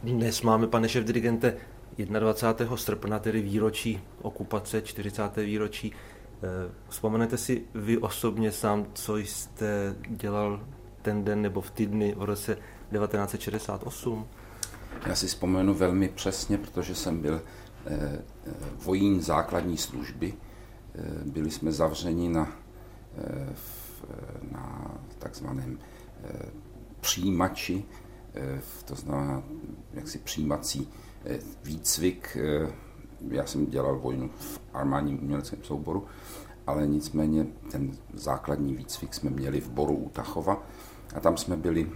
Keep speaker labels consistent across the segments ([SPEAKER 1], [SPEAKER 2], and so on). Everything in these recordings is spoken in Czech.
[SPEAKER 1] Dnes máme, pane šéfdirigente, 21. srpna, tedy výročí okupace, 40. výročí. Vzpomenete si vy osobně sám, co jste dělal ten den nebo v ty dny v roce 1968?
[SPEAKER 2] Já si vzpomenu velmi přesně, protože jsem byl vojín základní služby. Byli jsme zavřeni na takzvaném přijímači, to znamená jaksi přijímací výcvik. Já jsem dělal vojnu v armádním uměleckém souboru, ale nicméně ten základní výcvik jsme měli v Boru u Tachova a tam jsme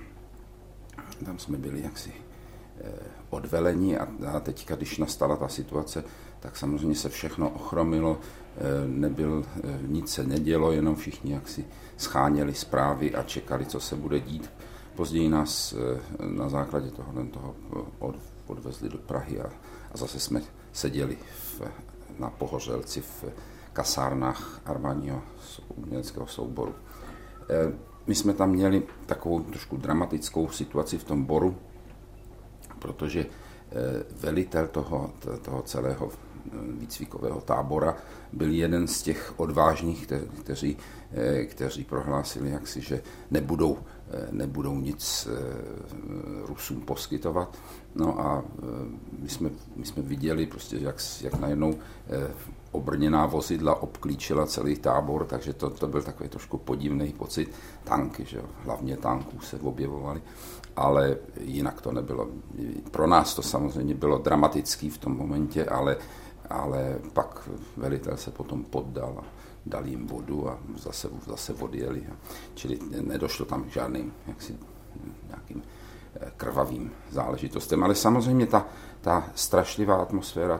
[SPEAKER 2] byli jaksi odveleni a teďka, když nastala ta situace, tak samozřejmě se všechno ochromilo, nic se nedělo, jenom všichni jaksi scháněli zprávy a čekali, co se bude dít. Později nás na základě toho odvezli do Prahy a zase jsme seděli na Pohořelci v kasárnách armádního uměleckého souboru. My jsme tam měli takovou trošku dramatickou situaci v tom Boru, protože velitel toho celého výcvikového tábora byl jeden z těch odvážných, kteří prohlásili jaksi, že nebudou nic Rusům poskytovat. No a my jsme viděli prostě, jak najednou obrněná vozidla obklíčila celý tábor, takže to byl takový trošku podivný pocit. Tanky, že jo, hlavně tanků se objevovaly, ale jinak to nebylo. Pro nás to samozřejmě bylo dramatický v tom momentě, ale pak velitel se potom poddal a dal jim vodu a zase odjeli. Čili nedošlo tam k žádným nějakým krvavým záležitostem. Ale samozřejmě ta strašlivá atmosféra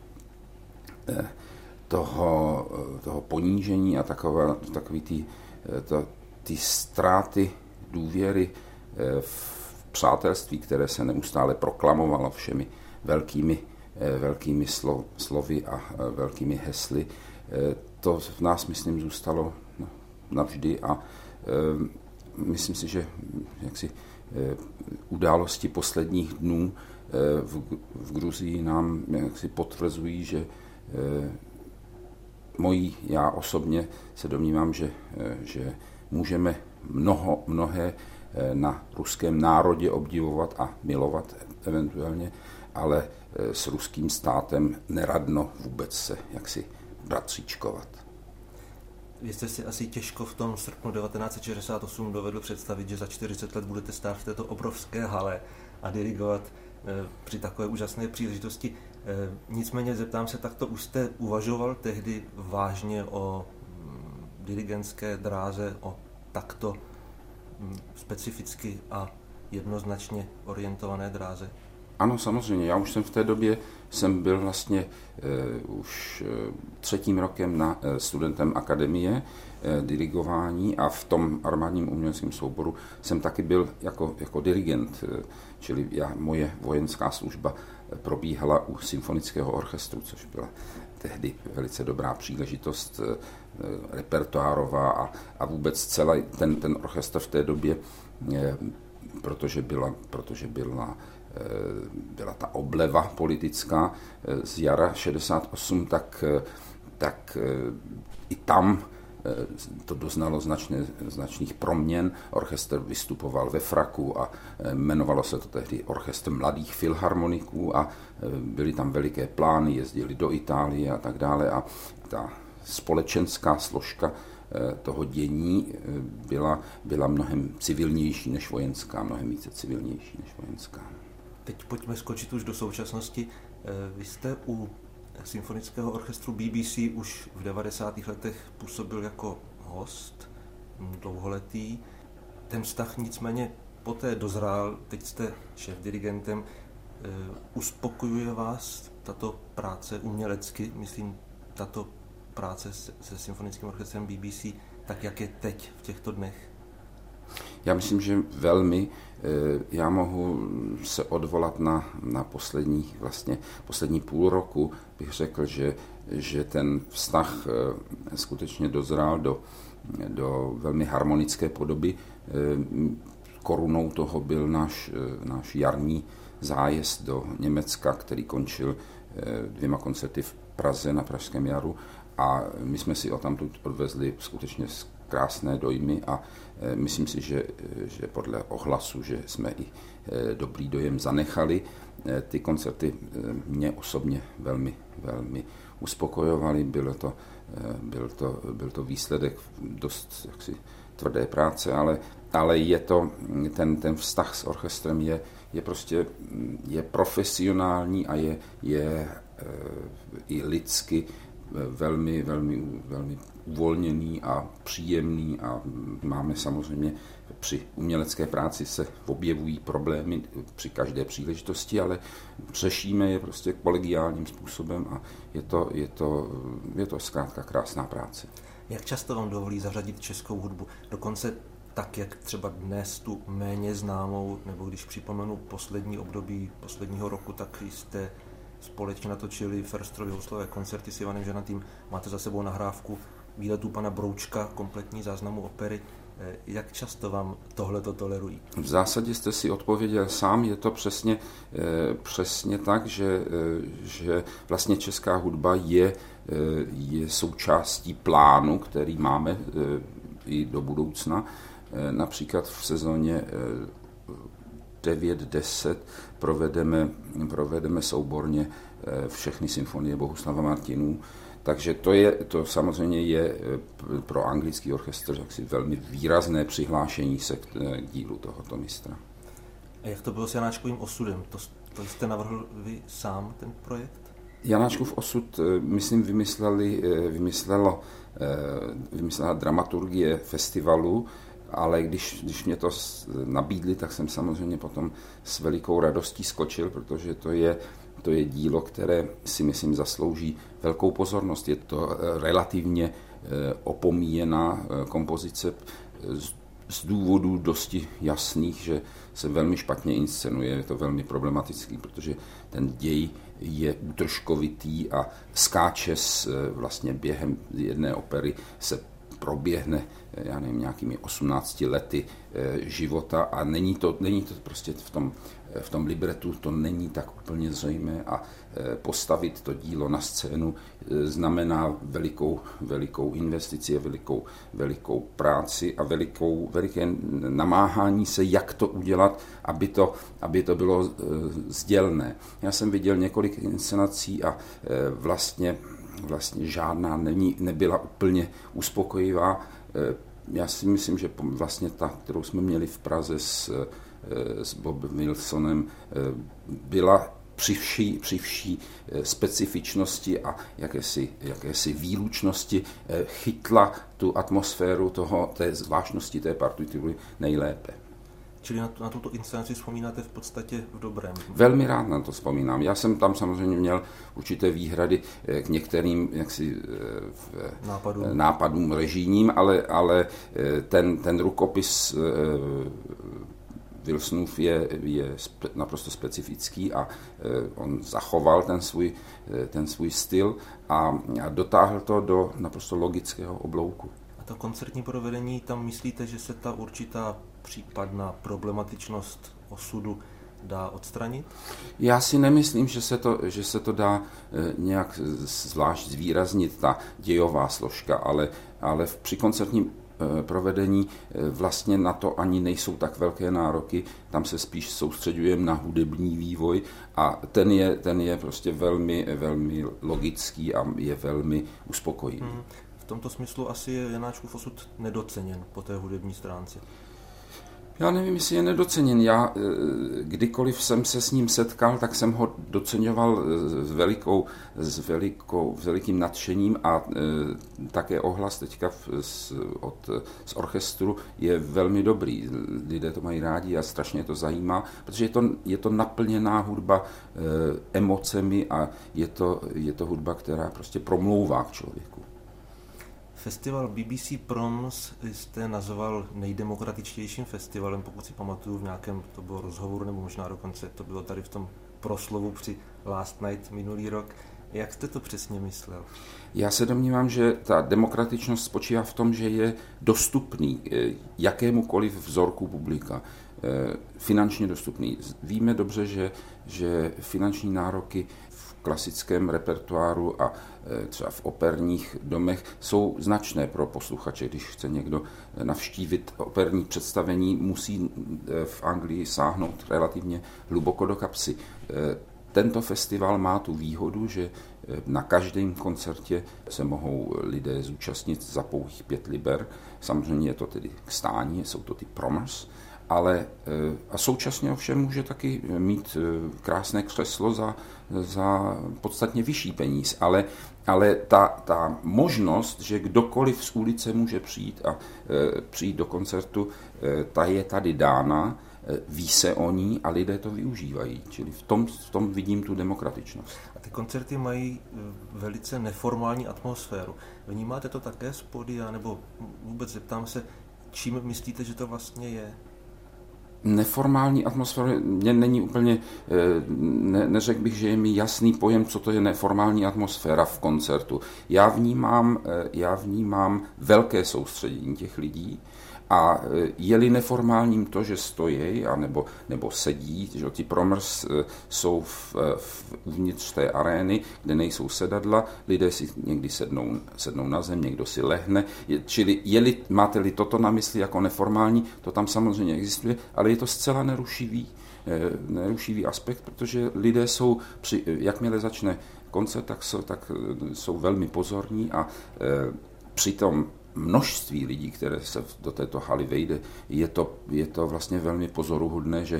[SPEAKER 2] toho ponížení a takový ty ztráty důvěry v přátelství, které se neustále proklamovalo všemi velkými slovy a velkými hesly, to v nás, myslím, zůstalo navždy a myslím si, že jaksi události posledních dnů v Gruzii nám jaksi potvrzují, že já osobně se domnívám, že můžeme mnohé na ruském národě obdivovat a milovat eventuálně, ale s ruským státem neradno vůbec se jaksi bratříčkovat.
[SPEAKER 1] Vy jste si asi těžko v tom srpnu 1968 dovedl představit, že za 40 let budete stát v této obrovské hale a dirigovat při takové úžasné příležitosti. Nicméně zeptám se, takto už jste uvažoval tehdy vážně o dirigentské dráze, o takto specificky a jednoznačně orientované dráze?
[SPEAKER 2] Ano, samozřejmě. Já už jsem v té době byl vlastně už 3. rokem studentem akademie dirigování a v tom armádním uměleckém souboru jsem taky byl jako dirigent, čili moje vojenská služba probíhala u symfonického orchestru, což byla tehdy velice dobrá příležitost repertoárová a vůbec celý ten orchestr v té době, protože byla ta obleva politická z jara 68, tak i tam to doznalo značných proměn. Orchestr vystupoval ve fraku a jmenovalo se to tehdy Orchestr mladých filharmoniků a byly tam veliké plány, jezdili do Itálie a tak dále a ta společenská složka toho dění byla mnohem civilnější než vojenská, mnohem více civilnější než vojenská.
[SPEAKER 1] Teď pojďme skočit už do současnosti. Vy jste u symfonického orchestru BBC už v 90. letech působil jako host, dlouholetý. Ten vztah nicméně poté dozrál, teď jste šéfdirigentem. Uspokojuje vás tato práce umělecky, myslím, tato práce se symfonickým orchestrem BBC, tak jak je teď v těchto dnech?
[SPEAKER 2] Já myslím, že velmi. Já mohu se odvolat na poslední půl roku, bych řekl, že ten vztah skutečně dozrál do velmi harmonické podoby. Korunou toho byl náš jarní zájezd do Německa, který končil 2 koncerty v Praze na Pražském jaru a my jsme si odtamtud odvezli skutečně krásné dojmy a myslím si, že podle ohlasu, že jsme i dobrý dojem zanechali. Ty koncerty mě osobně velmi, velmi uspokojovaly. Byl to výsledek dost jaksi tvrdé práce, ale je to, ten vztah s orchestrem je profesionální a je i lidsky velmi, velmi, velmi uvolněný a příjemný a máme samozřejmě při umělecké práci se objevují problémy při každé příležitosti, ale řešíme je prostě kolegiálním způsobem a je to zkrátka krásná práce.
[SPEAKER 1] Jak často vám dovolí zařadit českou hudbu? Dokonce tak, jak třeba dnes tu méně známou, nebo když připomenu poslední období posledního roku, tak jste společně natočili Försterovy houslové koncerty s Ivanem Ženatým. Máte za sebou nahrávku Výletů pana Broučka, kompletní záznamu opery. Jak často vám tohleto tolerují?
[SPEAKER 2] V zásadě jste si odpověděl sám, je to přesně tak, že vlastně česká hudba je součástí plánu, který máme i do budoucna. Například v sezóně 9-10 provedeme souborně všechny symfonie Bohuslava Martinů. Takže to samozřejmě je pro anglický orchestr jaksi velmi výrazné přihlášení se k dílu tohoto mistra.
[SPEAKER 1] A jak to bylo s Janáčkovým osudem? To jste navrhl vy sám, ten projekt?
[SPEAKER 2] Janáčkův osud, myslím, vymyslela dramaturgie festivalu, ale když mě to nabídli, tak jsem samozřejmě potom s velikou radostí skočil, protože to je dílo, které si myslím zaslouží velkou pozornost. Je to relativně opomíjená kompozice z důvodů dosti jasných, že se velmi špatně inscenuje. Je to velmi problematický, protože ten děj je útržkovitý a skáče vlastně během jedné opery se proběhne, já nevím, nějakými 18 lety života a není to prostě v tom libretu to není tak úplně zřejmé a postavit to dílo na scénu znamená velikou investici, velikou práci a veliké namáhání se, jak to udělat, aby to bylo sdělné. Já jsem viděl několik inscenací a vlastně žádná nebyla úplně uspokojivá. Já si myslím, že vlastně ta, kterou jsme měli v Praze s Bobem Wilsonem, byla při vší specifičnosti a jakési výlučnosti chytla tu atmosféru té zvláštnosti té partitury nejlépe.
[SPEAKER 1] Čili na tuto inscenaci vzpomínáte v podstatě v dobrém?
[SPEAKER 2] Velmi rád na to vzpomínám. Já jsem tam samozřejmě měl určité výhrady k některým nápadům režijním, ale ten rukopis Wilsonův je naprosto specifický a on zachoval ten svůj styl a dotáhl to do naprosto logického oblouku.
[SPEAKER 1] A to koncertní provedení, tam myslíte, že se ta určitá případná problematičnost osudu dá odstranit?
[SPEAKER 2] Já si nemyslím, že se to dá nějak zvlášť zvýraznit, ta dějová složka, ale při koncertním provedení vlastně na to ani nejsou tak velké nároky, tam se spíš soustředujeme na hudební vývoj a ten je prostě velmi, velmi logický a je velmi uspokojivý.
[SPEAKER 1] V tomto smyslu asi je Janáčkův osud nedoceněn po té hudební stránce.
[SPEAKER 2] Já nevím, jestli je nedoceněn. Já kdykoliv jsem se s ním setkal, tak jsem ho doceňoval s velikým nadšením a také ohlas teďka z orchestru je velmi dobrý. Lidé to mají rádi a strašně to zajímá, protože je to naplněná hudba emocemi a je to hudba, která prostě promlouvá k člověku.
[SPEAKER 1] Festival BBC Proms jste nazval nejdemokratičtějším festivalem, pokud si pamatuju v nějakém, to bylo rozhovoru, nebo možná dokonce to bylo tady v tom proslovu při Last Night minulý rok. Jak jste to přesně myslel?
[SPEAKER 2] Já se domnívám, že ta demokratičnost spočívá v tom, že je dostupný jakémukoliv vzorku publika. finančně dostupný. Víme dobře, že finanční nároky v klasickém repertoáru a třeba v operních domech jsou značné pro posluchače. Když chce někdo navštívit operní představení, musí v Anglii sáhnout relativně hluboko do kapsy. Tento festival má tu výhodu, že na každém koncertě se mohou lidé zúčastnit za pouhých 5 liber. Samozřejmě je to tedy k stání, jsou to ty promers, ale a současně ovšem může taky mít krásné křeslo za podstatně vyšší peníz. Ale ta možnost, že kdokoliv z ulice může přijít do koncertu, ta je tady dána, ví se o ní a lidé to využívají. Čili v tom vidím tu demokratičnost.
[SPEAKER 1] A ty koncerty mají velice neformální atmosféru. Vnímáte to také z pódia, nebo vůbec zeptám se, čím myslíte, že to vlastně je?
[SPEAKER 2] Neformální atmosféra mě není úplně, neřekl bych, že je mi jasný pojem, co to je neformální atmosféra v koncertu. Já vnímám velké soustředění těch lidí a je-li neformálním to, že stojí nebo sedí, že ti promers jsou uvnitř té arény, kde nejsou sedadla, lidé si někdy sednou na zem, někdo si lehne, čili máte-li toto na mysli jako neformální, to tam samozřejmě existuje, ale je to zcela nerušivý aspekt, protože lidé jsou, jakmile začne koncert, tak jsou velmi pozorní a přitom množství lidí, které se do této haly vejde, je to vlastně velmi pozoruhodné, že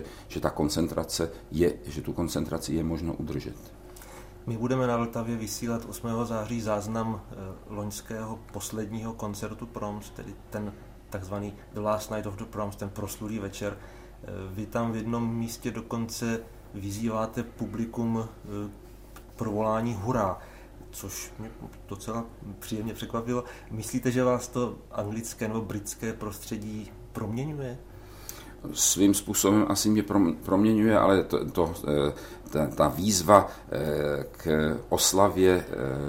[SPEAKER 2] tu koncentraci je možno udržet.
[SPEAKER 1] My budeme na Vltavě vysílat 8. září záznam loňského posledního koncertu Proms, tedy ten takzvaný The Last Night of the Proms, ten proslulý večer. Vy tam v jednom místě dokonce vyzýváte publikum pro volání hurá, což mě docela příjemně překvapilo. Myslíte, že vás to anglické nebo britské prostředí proměňuje?
[SPEAKER 2] Svým způsobem asi mě proměňuje, ale ta výzva k oslavě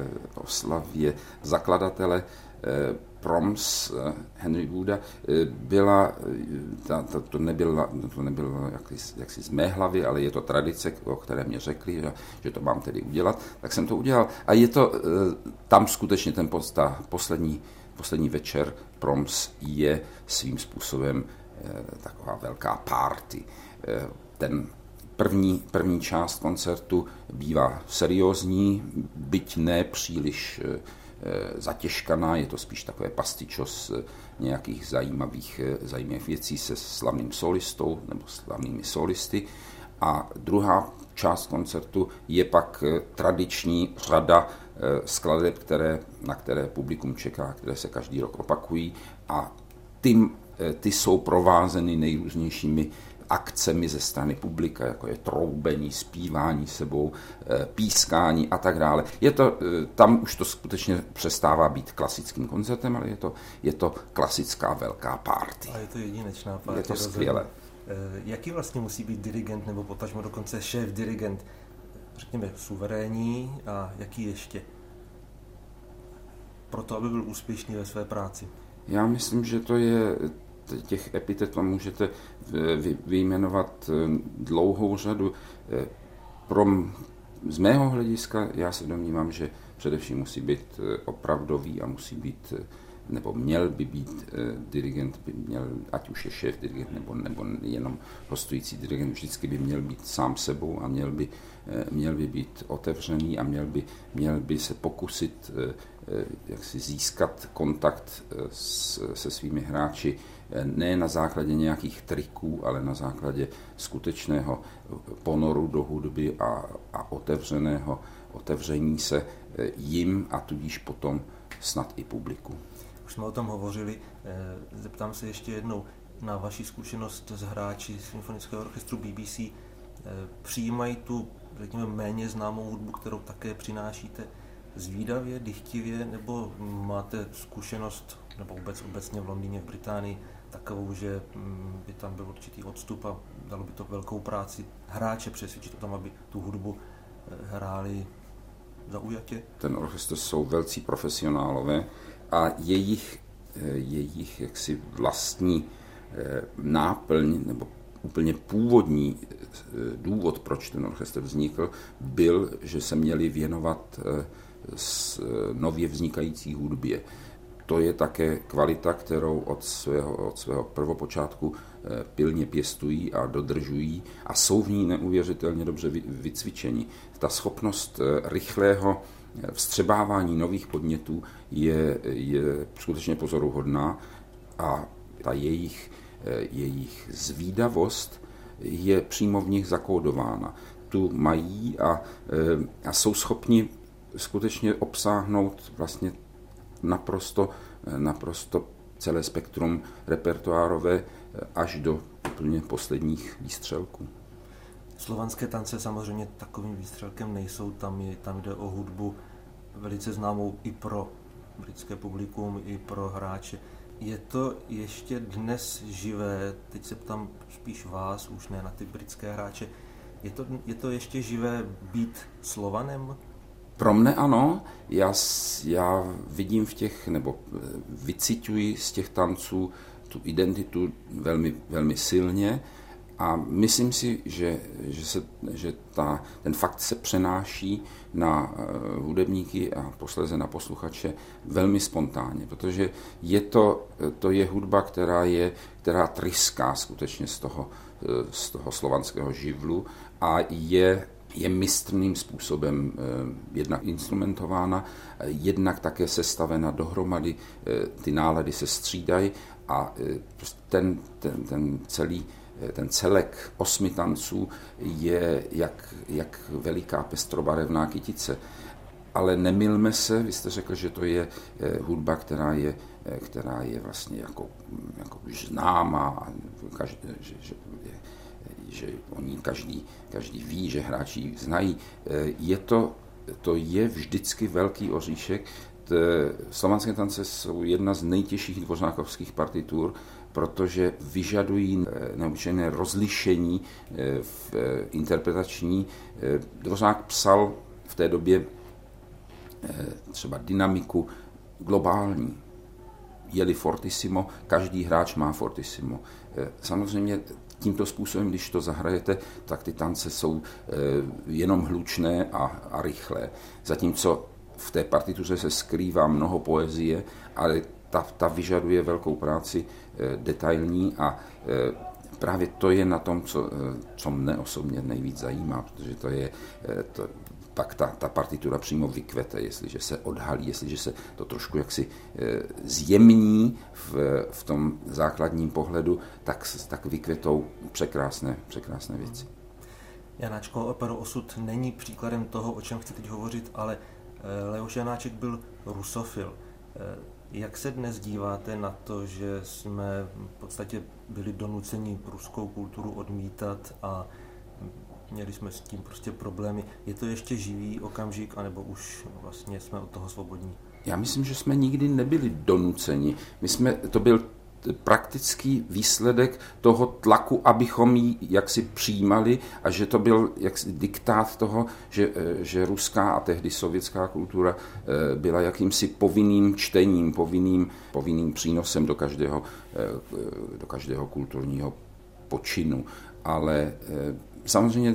[SPEAKER 2] zakladatele Proms Henry Wooda byla, to nebylo jaksi z mé hlavy, ale je to tradice, o které mě řekli, že to mám tedy udělat, tak jsem to udělal. A je to tam skutečně ta poslední večer Proms je svým způsobem taková velká party. Ten první část koncertu bývá seriózní, byť ne příliš zatěžkaná, je to spíš takové pastičos nějakých zajímavých věcí se slavným solistou nebo slavnými solisty. A druhá část koncertu je pak tradiční řada skladeb, na které publikum čeká, které se každý rok opakují a ty jsou provázeny nejrůznějšími akcemi ze strany publika, jako je troubení, zpívání sebou, pískání a tak dále. Tam už to skutečně přestává být klasickým koncertem, ale je to klasická velká party.
[SPEAKER 1] A je to jedinečná party.
[SPEAKER 2] Je to skvělé.
[SPEAKER 1] Jaký vlastně musí být dirigent nebo potažmo dokonce šéf dirigent? Řekněme suverénní a jaký ještě? Proto, aby byl úspěšný ve své práci.
[SPEAKER 2] Já myslím, že to je těch epitet vám můžete vyjmenovat dlouhou řadu. Z mého hlediska já se domnívám, že především musí být opravdový a musí být, nebo měl by být dirigent, ať už je šéf dirigent nebo jenom hostující dirigent, vždycky by měl být sám sebou a měl by být otevřený a měl by se pokusit jak si získat kontakt se svými hráči ne na základě nějakých triků, ale na základě skutečného ponoru do hudby a otevření se jim a tudíž potom snad i publiku.
[SPEAKER 1] Už jsme o tom hovořili, zeptám se ještě jednou na vaši zkušenost s hráči symfonického orchestru BBC. Přijímají tu, řekněme, méně známou hudbu, kterou také přinášíte, zvídavě, dychtivě, nebo máte zkušenost, nebo obecně v Londýně, v Británii, takovou, že by tam byl určitý odstup a dalo by to velkou práci hráče přesvědčit o tom, aby tu hudbu hráli zaujatě?
[SPEAKER 2] Ten orchestr jsou velcí profesionálové a jejich jaksi vlastní náplň nebo úplně původní důvod, proč ten orchestr vznikl, byl, že se měli věnovat nově vznikající hudbě. To je také kvalita, kterou od svého prvopočátku pilně pěstují a dodržují a jsou v ní neuvěřitelně dobře vycvičeni. Ta schopnost rychlého vstřebávání nových podnětů je skutečně pozoruhodná a ta jejich zvídavost je přímo v nich zakódována. Tu mají a jsou schopni skutečně obsáhnout vlastně naprosto celé spektrum repertoárové až do úplně posledních výstřelků.
[SPEAKER 1] Slovanské tance samozřejmě takovým výstřelkem nejsou, tam jde o hudbu velice známou i pro britské publikum, i pro hráče. Je to ještě dnes živé, teď se ptám spíš vás, už ne na ty britské hráče, je to ještě živé být Slovanem?
[SPEAKER 2] Pro mne ano, já vidím nebo vyciťuji z těch tanců tu identitu velmi, velmi silně a myslím si, že ten fakt se přenáší na hudebníky a posléze na posluchače velmi spontánně, protože to je hudba, která tryská skutečně z toho slovanského živlu a je mistrným způsobem jednak instrumentována, jednak také sestavena dohromady, ty nálady se střídají a ten celek 8 tanců je jak veliká pestrobarevná kytice. Ale nemylme se, vy jste řekl, že to je hudba, která je vlastně jako už známá, že o ní každý ví, že hráči ji znají. To je vždycky velký oříšek. Slovanské tance jsou jedna z nejtěžších dvořákovských partitur, protože vyžadují neobyčejné rozlišení interpretační. Dvořák psal v té době třeba dynamiku globální. Je-li fortissimo, každý hráč má fortissimo. Samozřejmě tímto způsobem, když to zahrajete, tak ty tance jsou jenom hlučné a rychlé. Zatímco v té partituře se skrývá mnoho poezie, ale ta vyžaduje velkou práci detailní a právě to je na tom, co mne osobně nejvíc zajímá, protože pak ta partitura přímo vykvete, jestliže se odhalí, jestliže se to trošku jaksi zjemní v tom základním pohledu, tak vykvetou překrásné věci.
[SPEAKER 1] Janáčkova opera Osud není příkladem toho, o čem chci teď hovořit, ale Leoš Janáček byl rusofil. Jak se dnes díváte na to, že jsme v podstatě byli donuceni ruskou kulturu odmítat a měli jsme s tím prostě problémy? Je to ještě živý okamžik, anebo už vlastně jsme od toho svobodní?
[SPEAKER 2] Já myslím, že jsme nikdy nebyli donuceni. To byl praktický výsledek toho tlaku, abychom ji jaksi přijímali a že to byl jaksi diktát toho, že ruská a tehdy sovětská kultura byla jakýmsi povinným čtením, povinným přínosem do každého kulturního počinu. Ale samozřejmě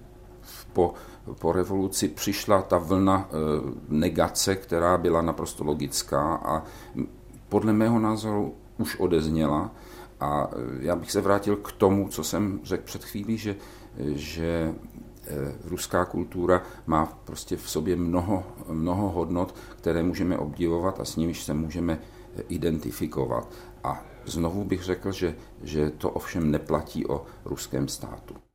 [SPEAKER 2] po revoluci přišla ta vlna negace, která byla naprosto logická a podle mého názoru už odezněla a já bych se vrátil k tomu, co jsem řekl před chvílí, že ruská kultura má prostě v sobě mnoho hodnot, které můžeme obdivovat a s nimiž se můžeme identifikovat. A znovu bych řekl, že to ovšem neplatí o ruském státu.